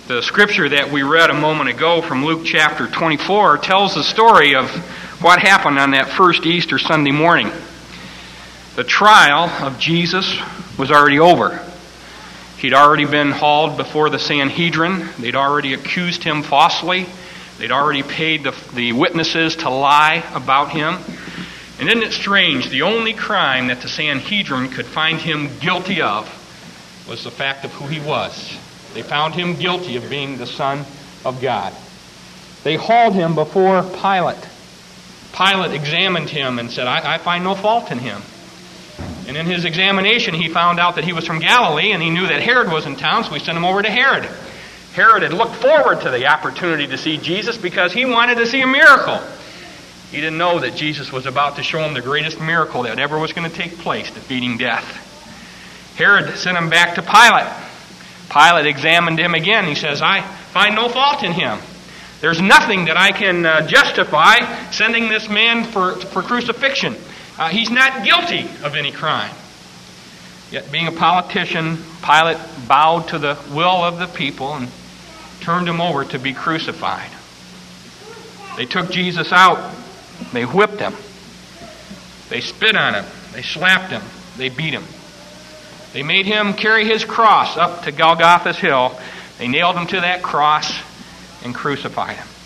The scripture that we read a moment ago from Luke chapter 24 tells the story of what happened on that first Easter Sunday morning. The trial of Jesus was already over. He'd already been hauled before the Sanhedrin. They'd already accused him falsely. They'd already paid the witnesses to lie about him. And isn't it strange, the only crime that the Sanhedrin could find him guilty of was the fact of who he was. They found him guilty of being the Son of God. They hauled him before Pilate. Pilate examined him and said, I find no fault in him. And in his examination, he found out that he was from Galilee, and he knew that Herod was in town, so he sent him over to Herod. Herod had looked forward to the opportunity to see Jesus because he wanted to see a miracle. He didn't know that Jesus was about to show him the greatest miracle that ever was going to take place, defeating death. Herod sent him back to Pilate. Pilate examined him again. He says, I find no fault in him. There's nothing that I can justify sending this man for crucifixion. He's not guilty of any crime. Yet being a politician, Pilate bowed to the will of the people and turned him over to be crucified. They took Jesus out. They whipped him. They spit on him. They slapped him. They beat him. They made him carry his cross up to Golgotha's hill. They nailed him to that cross and crucified him.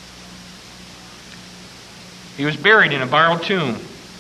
He was buried in a borrowed tomb.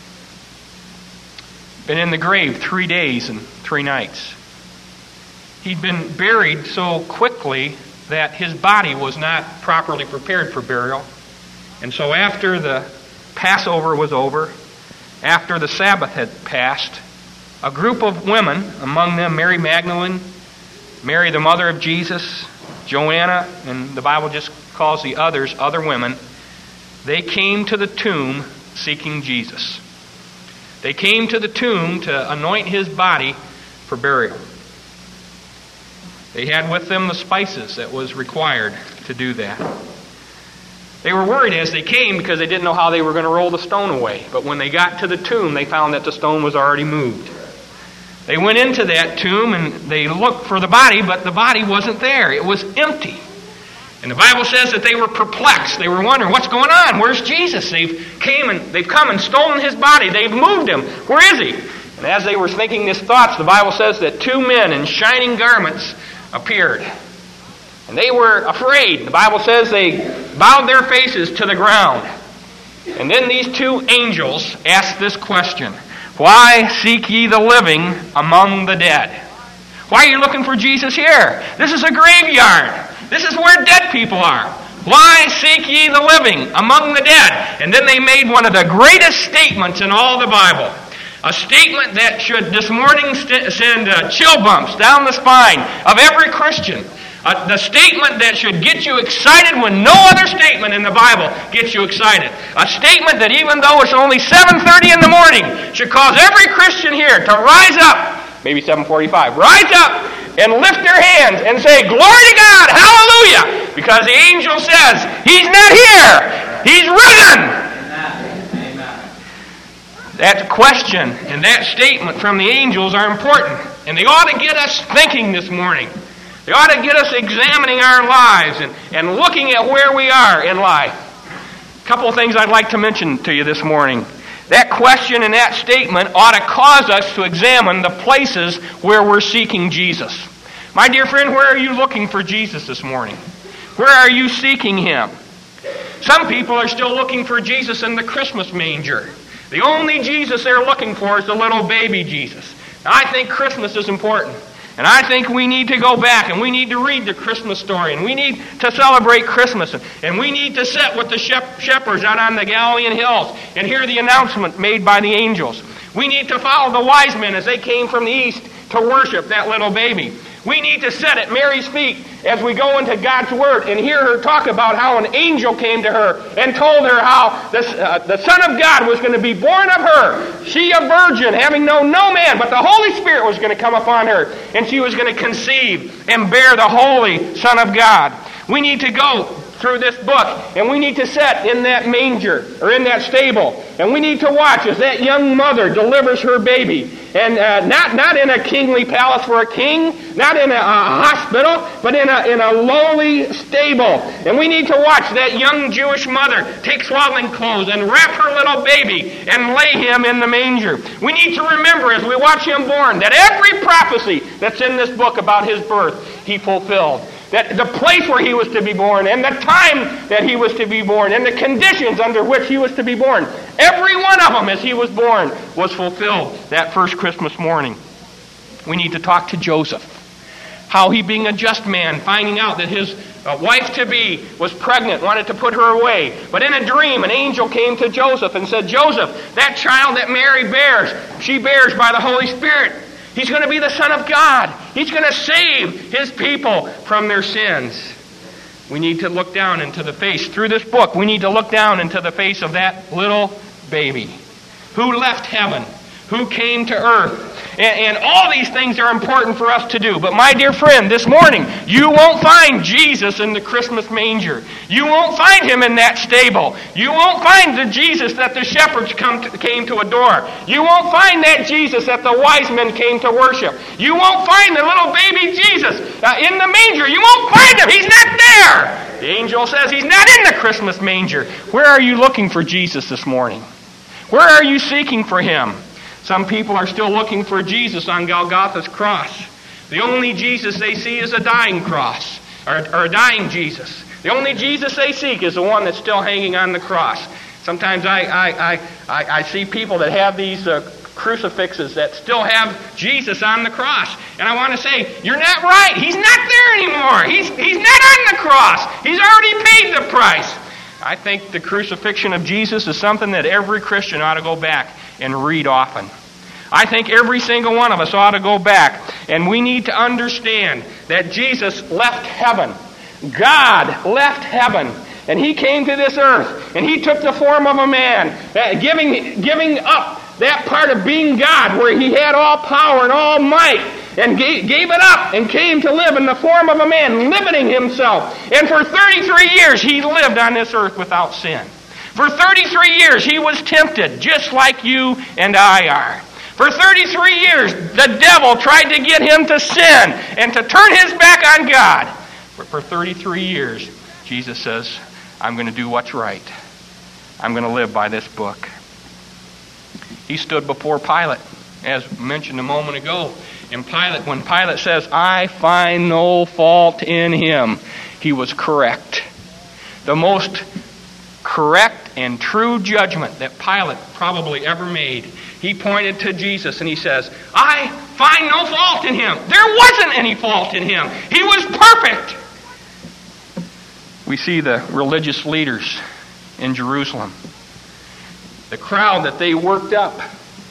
Been in the grave 3 days and 3 nights. He'd been buried so quickly that his body was not properly prepared for burial. And so after the Passover was over, after the Sabbath had passed, a group of women, among them Mary Magdalene, Mary the mother of Jesus, Joanna, and the Bible just calls the others other women, they came to the tomb seeking Jesus. They came to the tomb to anoint his body for burial. They had with them the spices that was required to do that. They were worried as they came because they didn't know how they were going to roll the stone away. But when they got to the tomb, they found that the stone was already moved. They went into that tomb and they looked for the body, but the body wasn't there. It was empty. And the Bible says that they were perplexed. They were wondering, what's going on? Where's Jesus? They've come and stolen his body. They've moved him. Where is he? And as they were thinking these thoughts, the Bible says that 2 men in shining garments appeared. And they were afraid. The Bible says they bowed their faces to the ground. And then these 2 angels asked this question, why seek ye the living among the dead? Why are you looking for Jesus here? This is a graveyard. This is where dead people are. Why seek ye the living among the dead? And then they made one of the greatest statements in all the Bible. A statement that should this morning send chill bumps down the spine of every Christian. The statement that should get you excited when no other statement in the Bible gets you excited. A statement that even though it's only 7:30 in the morning should cause every Christian here to rise up, maybe 7:45, rise up and lift their hands and say, glory to God, hallelujah, because the angel says, he's not here, he's risen. Amen. That question and that statement from the angels are important, and they ought to get us thinking this morning. They ought to get us examining our lives and looking at where we are in life. A couple of things I'd like to mention to you this morning. That question and that statement ought to cause us to examine the places where we're seeking Jesus. My dear friend, where are you looking for Jesus this morning? Where are you seeking him? Some people are still looking for Jesus in the Christmas manger. The only Jesus they're looking for is the little baby Jesus. Now, I think Christmas is important. And I think we need to go back and we need to read the Christmas story and we need to celebrate Christmas and we need to sit with the shepherds out on the Galilean hills and hear the announcement made by the angels. We need to follow the wise men as they came from the east to worship that little baby. We need to sit at Mary's feet as we go into God's Word and hear her talk about how an angel came to her and told her how the Son of God was going to be born of her. She a virgin, having known no man, but the Holy Spirit was going to come upon her, and she was going to conceive and bear the Holy Son of God. We need to go through this book, and we need to sit in that manger, or in that stable, and we need to watch as that young mother delivers her baby. And not in a kingly palace for a king, not in a hospital, but in a lowly stable. And we need to watch that young Jewish mother take swaddling clothes and wrap her little baby and lay him in the manger. We need to remember as we watch him born that every prophecy that's in this book about his birth, he fulfilled. That the place where he was to be born, and the time that he was to be born, and the conditions under which he was to be born, every one of them as he was born was fulfilled that first Christmas morning. We need to talk to Joseph. How he, being a just man, finding out that his wife-to-be was pregnant, wanted to put her away. But in a dream, an angel came to Joseph and said, Joseph, that child that Mary bears, she bears by the Holy Spirit. He's going to be the Son of God. He's going to save his people from their sins. We need to look down into the face. Through this book, we need to look down into the face of that little baby who left heaven, who came to earth. And all these things are important for us to do. But my dear friend, this morning, you won't find Jesus in the Christmas manger. You won't find him in that stable. You won't find the Jesus that the shepherds came to adore. You won't find that Jesus that the wise men came to worship. You won't find the little baby Jesus in the manger. You won't find him. He's not there. The angel says he's not in the Christmas manger. Where are you looking for Jesus this morning? Where are you seeking for him? Some people are still looking for Jesus on Golgotha's cross. The only Jesus they see is a dying cross, or a dying Jesus. The only Jesus they seek is the one that's still hanging on the cross. Sometimes I see people that have these crucifixes that still have Jesus on the cross. And I want to say, you're not right. He's not there anymore. He's not on the cross. He's already paid the price. I think the crucifixion of Jesus is something that every Christian ought to go back and read often. I think every single one of us ought to go back, and we need to understand that Jesus left heaven. God left heaven, and he came to this earth, and he took the form of a man, giving up that part of being God where he had all power and all might, and gave it up and came to live in the form of a man, limiting himself. And for 33 years he lived on this earth without sin. For 33 years he was tempted just like you and I are. For 33 years the devil tried to get him to sin and to turn his back on God. But for 33 years Jesus says, I'm going to do what's right. I'm going to live by this book. He stood before Pilate, as mentioned a moment ago. And when Pilate says, I find no fault in him, he was correct. The most correct and true judgment that Pilate probably ever made. He pointed to Jesus and he says, I find no fault in him. There wasn't any fault in him. He was perfect. We see the religious leaders in Jerusalem. The crowd that they worked up.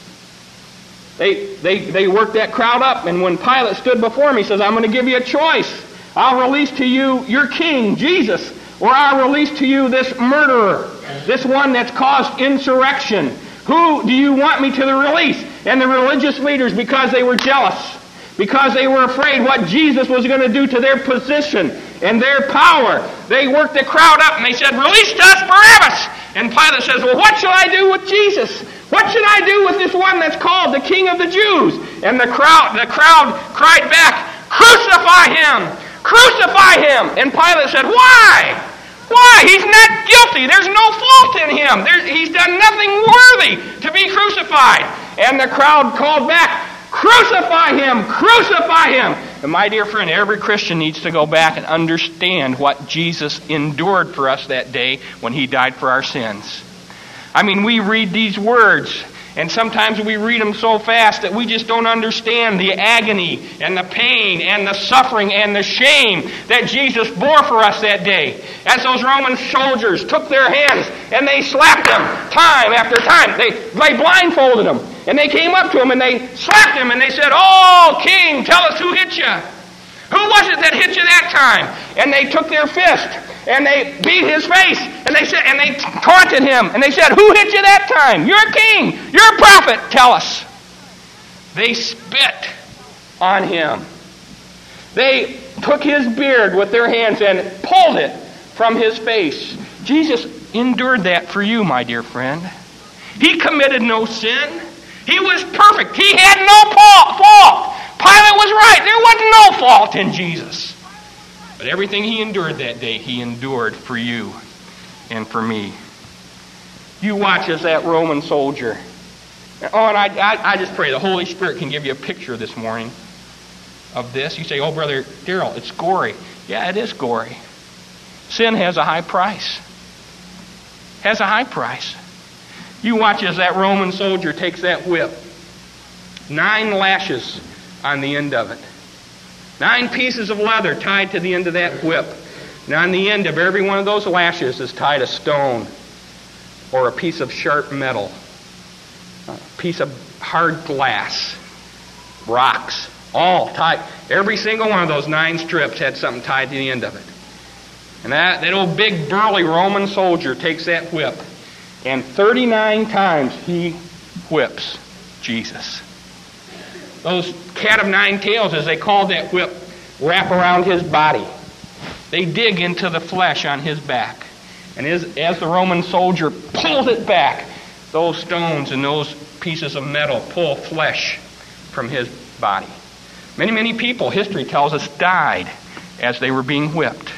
They worked that crowd up, and when Pilate stood before him, he says, I'm going to give you a choice. I'll release to you your king, Jesus, or I'll release to you this murderer, this one that's caused insurrection. Who do you want me to release? And the religious leaders, because they were jealous, because they were afraid what Jesus was going to do to their position and their power, they worked the crowd up and they said, release to us Barabbas. And Pilate says, well, what shall I do with Jesus? What should I do with this one that's called the King of the Jews? And the crowd cried back, crucify him! Crucify him! And Pilate said, why? Why? He's not guilty. There's no fault in him. He's done nothing worthy to be crucified. And the crowd called back, crucify him! Crucify him! And my dear friend, every Christian needs to go back and understand what Jesus endured for us that day when he died for our sins. I mean, we read these words, and sometimes we read them so fast that we just don't understand the agony and the pain and the suffering and the shame that Jesus bore for us that day. As those Roman soldiers took their hands and they slapped him time after time. They blindfolded him. And they came up to him and they slapped him and they said, oh, King, tell us who hit you. Who was it that hit you that time? And they took their fist and they beat his face and they taunted him and they said, who hit you that time? You're a king. You're a prophet. Tell us. They spit on him. They took his beard with their hands and pulled it from his face. Jesus endured that for you, my dear friend. He committed no sin. He was perfect. He had no fault. Pilate was right. There was no fault in Jesus. But everything he endured that day, he endured for you and for me. You watch as that Roman soldier. Oh, and I just pray the Holy Spirit can give you a picture this morning of this. You say, oh, Brother Darrell, it's gory. Yeah, it is gory. Sin has a high price. Has a high price. You watch as that Roman soldier takes that whip. 9 lashes on the end of it. 9 pieces of leather tied to the end of that whip. And on the end of every one of those lashes is tied a stone or a piece of sharp metal, a piece of hard glass, rocks, all tied. Every single one of those 9 strips had something tied to the end of it. And that old big burly Roman soldier takes that whip, and 39 times he whips Jesus. Those cat of 9 tails, as they called that whip, wrap around his body. They dig into the flesh on his back. And as the Roman soldier pulls it back, those stones and those pieces of metal pull flesh from his body. Many, many people, history tells us, died as they were being whipped.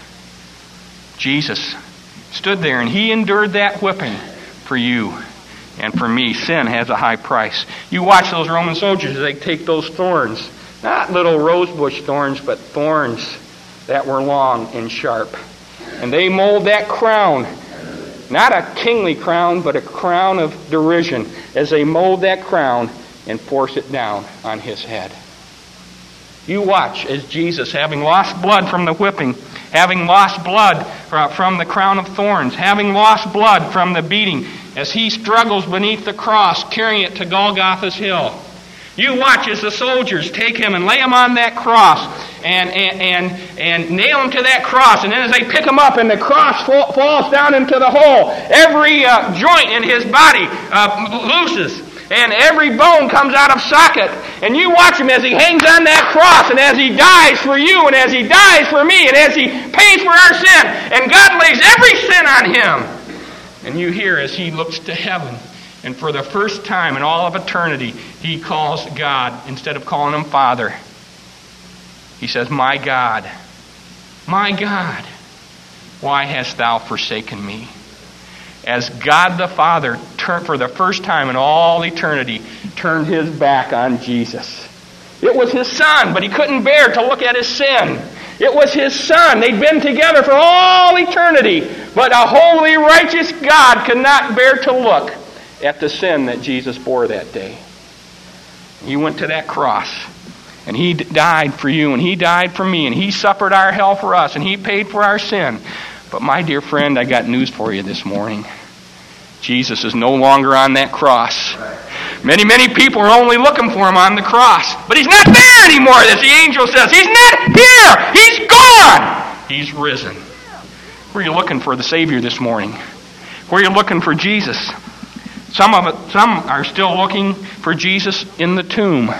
Jesus stood there and he endured that whipping for you and for me. Sin has a high price. You watch those Roman soldiers as they take those thorns, not little rosebush thorns, but thorns that were long and sharp. And they mold that crown, not a kingly crown, but a crown of derision, as they mold that crown and force it down on his head. You watch as Jesus, having lost blood from the whipping, having lost blood from the crown of thorns, having lost blood from the beating, as he struggles beneath the cross, carrying it to Golgotha's hill. You watch as the soldiers take him and lay him on that cross and nail him to that cross. And then as they pick him up and the cross falls down into the hole, every joint in his body looses. And every bone comes out of socket. And you watch him as he hangs on that cross and as he dies for you and as he dies for me and as he pays for our sin. And God lays every sin on him. And you hear as he looks to heaven. And for the first time in all of eternity, he calls God, instead of calling him Father, he says, my God, why hast thou forsaken me? As God the Father, for the first time in all eternity, turned his back on Jesus. It was his Son, but he couldn't bear to look at his sin. It was his Son. They'd been together for all eternity, but a holy, righteous God could not bear to look at the sin that Jesus bore that day. He went to that cross, and he died for you, and he died for me, and he suffered our hell for us, and he paid for our sin. But my dear friend, I got news for you this morning. Jesus is no longer on that cross. Many, many people are only looking for him on the cross. But he's not there anymore, as the angel says. He's not here. He's gone. He's risen. Where are you looking for the Savior this morning? Where are you looking for Jesus? Some are still looking for Jesus in the tomb.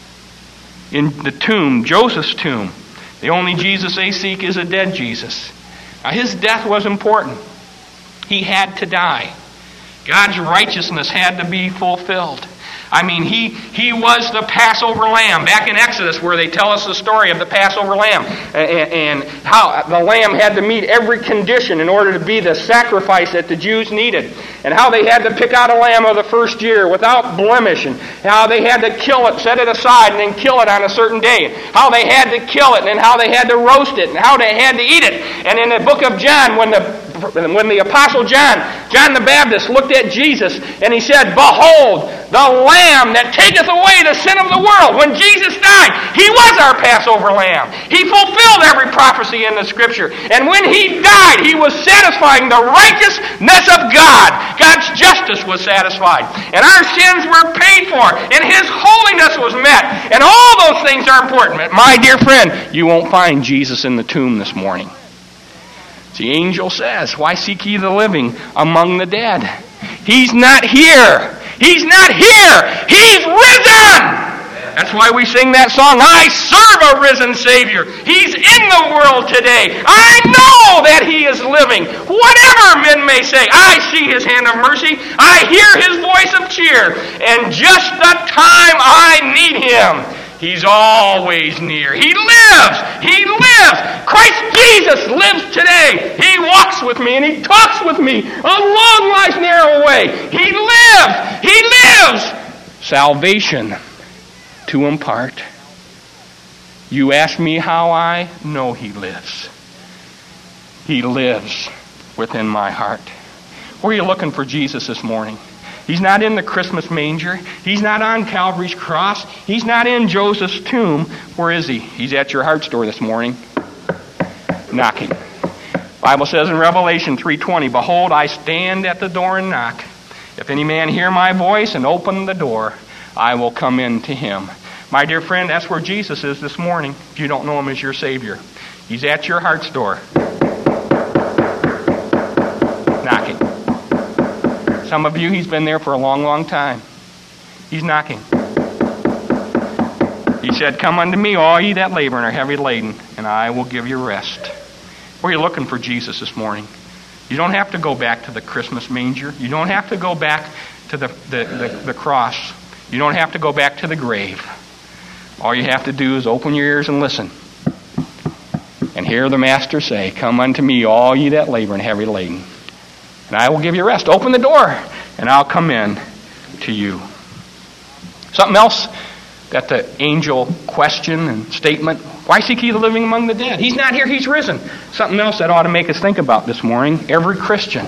In the tomb, Joseph's tomb. The only Jesus they seek is a dead Jesus. Now, his death was important. He had to die. God's righteousness had to be fulfilled. I mean, he was the Passover lamb. Back in Exodus, where they tell us the story of the Passover lamb and how the lamb had to meet every condition in order to be the sacrifice that the Jews needed, and how they had to pick out a lamb of the first year without blemish, and how they had to kill it, set it aside, and then kill it on a certain day, how they had to kill it, and how they had to roast it, and how they had to eat it. And in the book of John, when the Apostle John the Baptist looked at Jesus and he said, "Behold, the Lamb that taketh away the sin of the world." When Jesus died, he was our Passover Lamb. He fulfilled every prophecy in the Scripture. And when he died, he was satisfying the righteousness of God. God's justice was satisfied. And our sins were paid for. And his holiness was met. And all those things are important. My dear friend, you won't find Jesus in the tomb this morning. The angel says, "Why seek ye the living among the dead?" He's not here. He's not here. He's risen. That's why we sing that song, "I serve a risen Savior. He's in the world today. I know that he is living. everything. Whatever men may say, I see his hand of mercy. I hear his voice of cheer. And just the time I need him, he's always near. He lives. He lives. Christ Jesus lives today. He walks with me and he talks with me along life's narrow way. He lives. He lives. Salvation to impart. You ask me how I know he lives. He lives within my heart. Where are you looking for Jesus this morning? He's not in the Christmas manger. He's not on Calvary's cross. He's not in Joseph's tomb. Where is he? He's at your heart's door this morning, knocking. The Bible says in Revelation 3:20, Behold, I stand at the door and knock. If any man hear my voice and open the door, I will come in to him. My dear friend, that's where Jesus is this morning, if you don't know him as your Savior. He's at your heart's door, knocking. Some of you, he's been there for a long, long time. He's knocking. He said, Come unto me, all ye that labor and are heavy laden, and I will give you rest. Where are you looking for Jesus this morning? You don't have to go back to the Christmas manger. You don't have to go back to the cross. You don't have to go back to the grave. All you have to do is open your ears and listen. And hear the Master say, Come unto me, all ye that labor and heavy laden, and I will give you rest. Open the door, and I'll come in to you. Something else that the angel question and statement, why seek ye the living among the dead? He's not here, he's risen. Something else that ought to make us think about this morning. Every Christian,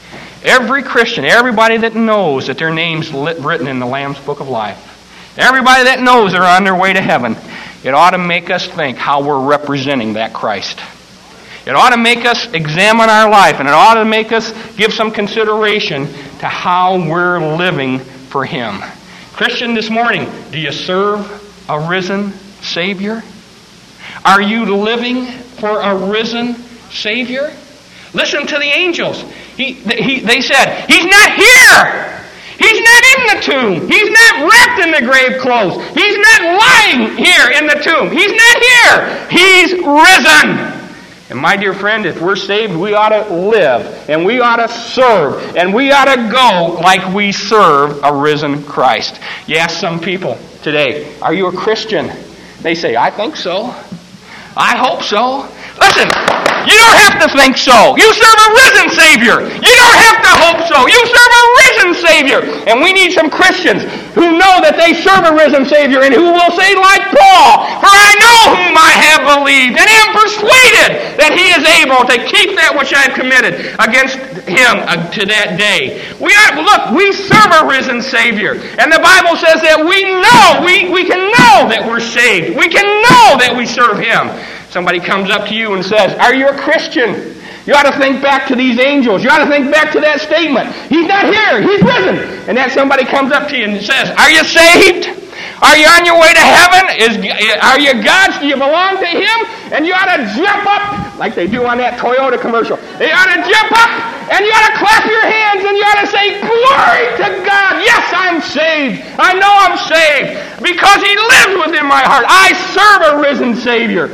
everybody that knows that their name's written in the Lamb's Book of Life, everybody that knows they're on their way to heaven, it ought to make us think how we're representing that Christ. It ought to make us examine our life, and it ought to make us give some consideration to how we're living for him. Christian, this morning, do you serve a risen Savior? Are you living for a risen Savior? Listen to the angels. They said, He's not here. He's not in the tomb. He's not wrapped in the grave clothes. He's not lying here in the tomb. He's not here. He's risen. And my dear friend, if we're saved, we ought to live, and we ought to serve, and we ought to go like we serve a risen Christ. You ask some people today, are you a Christian? They say, I think so. I hope so. Listen, you don't have to think so. You serve a risen Savior. You don't have to hope so. You serve a risen Savior. And we need some Christians who know that they serve a risen Savior and who will say like Paul, For I know whom I have believed and am persuaded that he is able to keep that which I have committed against him to that day. We serve a risen Savior. And the Bible says that we can know that we're saved. We can know that we serve him. Somebody comes up to you and says, are you a Christian? You ought to think back to these angels. You ought to think back to that statement. He's not here. He's risen. And then somebody comes up to you and says, are you saved? Are you on your way to heaven? Are you God's? Do you belong to him? And you ought to jump up like they do on that Toyota commercial. They ought to jump up and you ought to clap your hands and you ought to say, glory to God. Yes, I'm saved. I know I'm saved because he lives within my heart. I serve a risen Savior.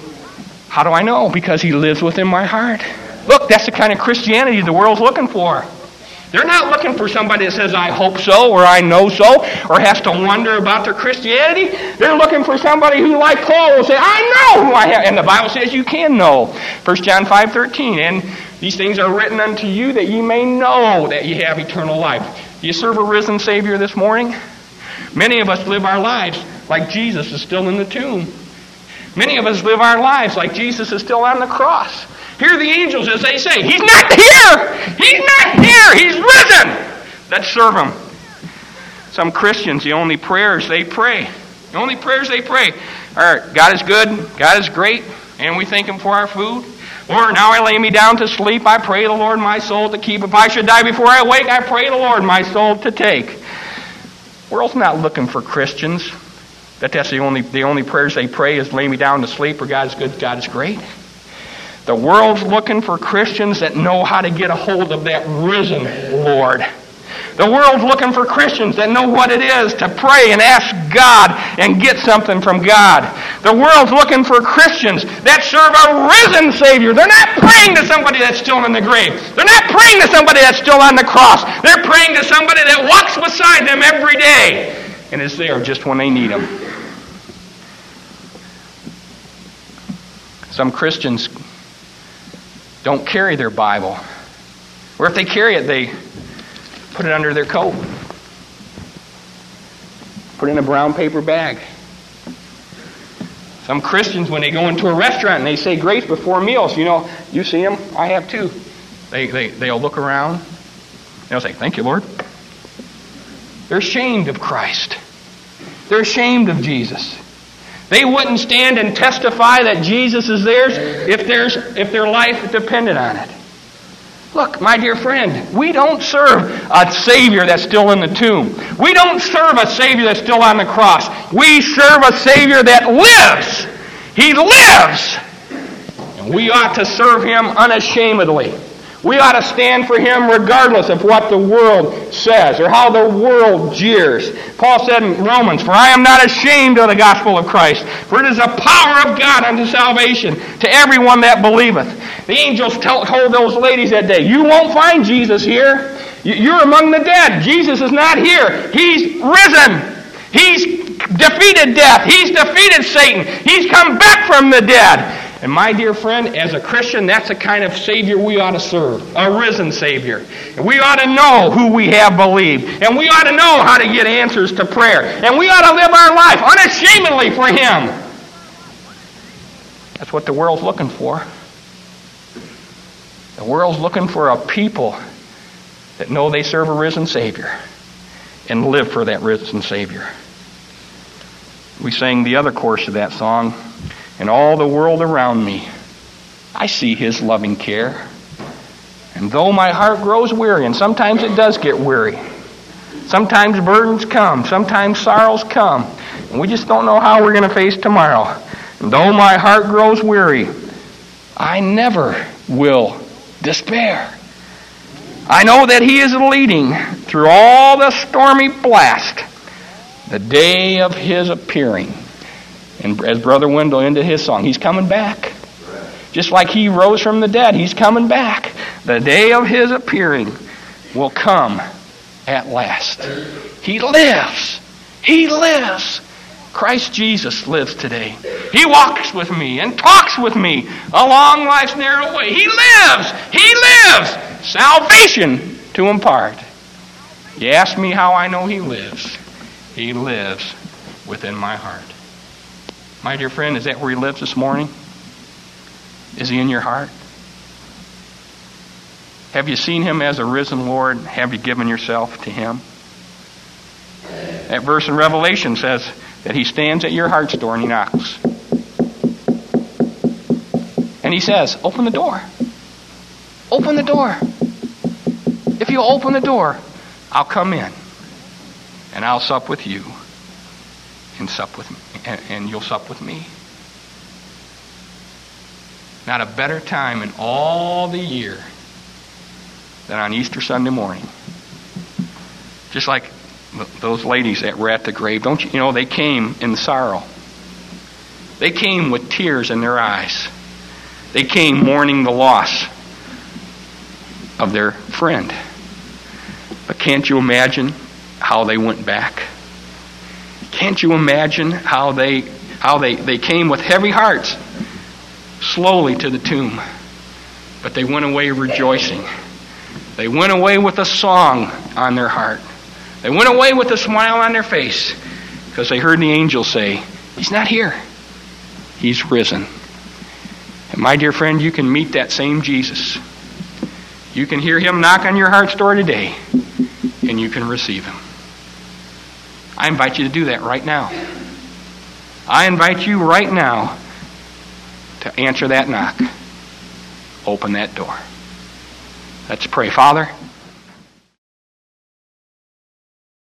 How do I know? Because he lives within my heart. Look, that's the kind of Christianity the world's looking for. They're not looking for somebody that says, I hope so, or I know so, or has to wonder about their Christianity. They're looking for somebody who, like Paul, will say, I know who I have. And the Bible says you can know. 1 John 5:13, and these things are written unto you that ye may know that ye have eternal life. Do you serve a risen Savior this morning? Many of us live our lives like Jesus is still in the tomb. Many of us live our lives like Jesus is still on the cross. Hear the angels as they say, he's not here! He's not here! He's risen! Let's serve him. Some Christians, the only prayers they pray are, God is good, God is great, and we thank him for our food. Or, now I lay me down to sleep, I pray the Lord my soul to keep. If I should die before I wake, I pray the Lord my soul to take. The world's not looking for Christians. That's the only prayers they pray is lay me down to sleep, or God is good, God is great. The world's looking for Christians that know how to get a hold of that risen Lord. The world's looking for Christians that know what it is to pray and ask God and get something from God. The world's looking for Christians that serve a risen Savior. They're not praying to somebody that's still in the grave. They're not praying to somebody that's still on the cross. They're praying to somebody that walks beside them every day and is there just when they need Him. Some Christians don't carry their Bible. Or if they carry it, they put it under their coat. Put it in a brown paper bag. Some Christians, when they go into a restaurant and they say grace before meals, you see them, I have too. They'll look around. They'll say, thank you, Lord. They're ashamed of Christ. They're ashamed of Jesus. They wouldn't stand and testify that Jesus is theirs if their life depended on it. Look, my dear friend, we don't serve a Savior that's still in the tomb. We don't serve a Savior that's still on the cross. We serve a Savior that lives. He lives. And we ought to serve Him unashamedly. We ought to stand for Him regardless of what the world says or how the world jeers. Paul said in Romans, "For I am not ashamed of the gospel of Christ, for it is the power of God unto salvation to everyone that believeth." The angels told those ladies that day, "You won't find Jesus here. You're among the dead. Jesus is not here. He's risen. He's defeated death. He's defeated Satan. He's come back from the dead." And my dear friend, as a Christian, that's the kind of Savior we ought to serve. A risen Savior. And we ought to know who we have believed. And we ought to know how to get answers to prayer. And we ought to live our life unashamedly for Him. That's what the world's looking for. The world's looking for a people that know they serve a risen Savior and live for that risen Savior. We sang the other chorus of that song. And all the world around me, I see His loving care. And though my heart grows weary, and sometimes it does get weary, sometimes burdens come, sometimes sorrows come, and we just don't know how we're going to face tomorrow. And though my heart grows weary, I never will despair. I know that He is leading through all the stormy blast, the day of His appearing. And as Brother Wendell ended his song, He's coming back. Just like He rose from the dead, He's coming back. The day of His appearing will come at last. He lives. He lives. Christ Jesus lives today. He walks with me and talks with me along life's narrow way. He lives. He lives. Salvation to impart. You ask me how I know He lives. He lives within my heart. My dear friend, is that where He lives this morning? Is He in your heart? Have you seen Him as a risen Lord? Have you given yourself to Him? That verse in Revelation says that He stands at your heart's door and He knocks. And He says, open the door. Open the door. If you'll open the door, I'll come in and I'll sup with you and sup with me. And you'll sup with me. Not a better time in all the year than on Easter Sunday morning. Just like those ladies that were at the grave. Don't you know, they came in sorrow. They came with tears in their eyes. They came mourning the loss of their friend. But can't you imagine how they went back? Can't you imagine how they came with heavy hearts slowly to the tomb? But they went away rejoicing. They went away with a song on their heart. They went away with a smile on their face because they heard the angel say, He's not here. He's risen. And my dear friend, you can meet that same Jesus. You can hear Him knock on your heart's door today and you can receive Him. I invite you to do that right now. I invite you right now to answer that knock. Open that door. Let's pray. Father,